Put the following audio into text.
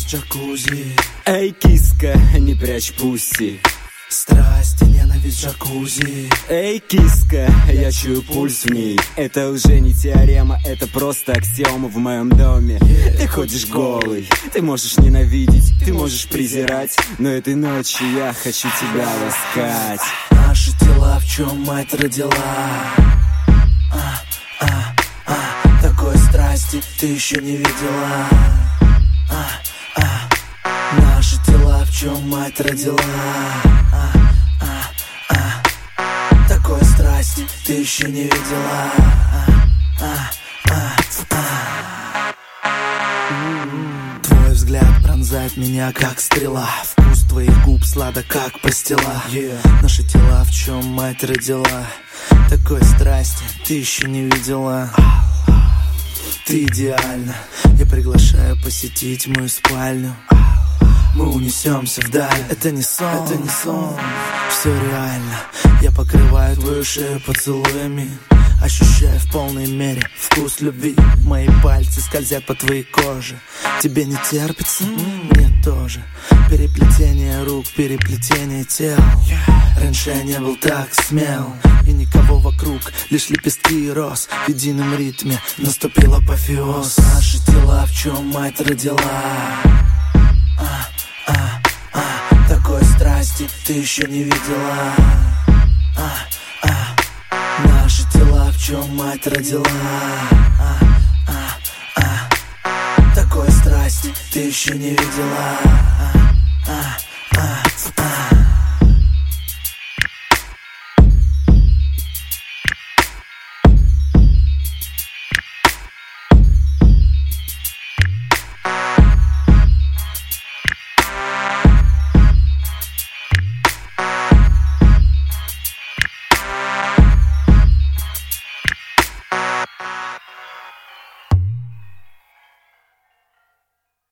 джакузи. Эй, киска, не прячь пусси. Страсть и ненависть джакузи. Эй, киска, я чую пульс в ней. Это уже не теорема, это просто аксиома в моем доме. Ты ходишь голый, ты можешь ненавидеть, ты можешь презирать, но этой ночью я хочу тебя ласкать. Наши тела, в чем мать родила. Такой страсти ты еще не видела. Наши тела, в чем мать родила. Такой страсти ты еще не видела. Твой взгляд пронзает меня, как стрела. Вкус твоих губ сладок, как пастила. Наши тела, в чем мать родила. Такой страсти ты еще не видела. Ты идеальна. Я приглашаю посетить мою спальню. Мы унесемся вдаль. Это не сон, это не сон. Все реально. Я покрываю твою шею поцелуями, ощущая в полной мере вкус любви. Мои пальцы скользят по твоей коже. Тебе не терпится? Мне тоже. Переплетение рук, переплетение тел. Раньше я не был так смел. И никого вокруг, лишь лепестки и роз. В едином ритме наступил апофеоз. Наши тела, в чем мать родила. Такой страсти ты еще не видела. Наши тела, в чем мать родила. Такой страсти ты еще не видела.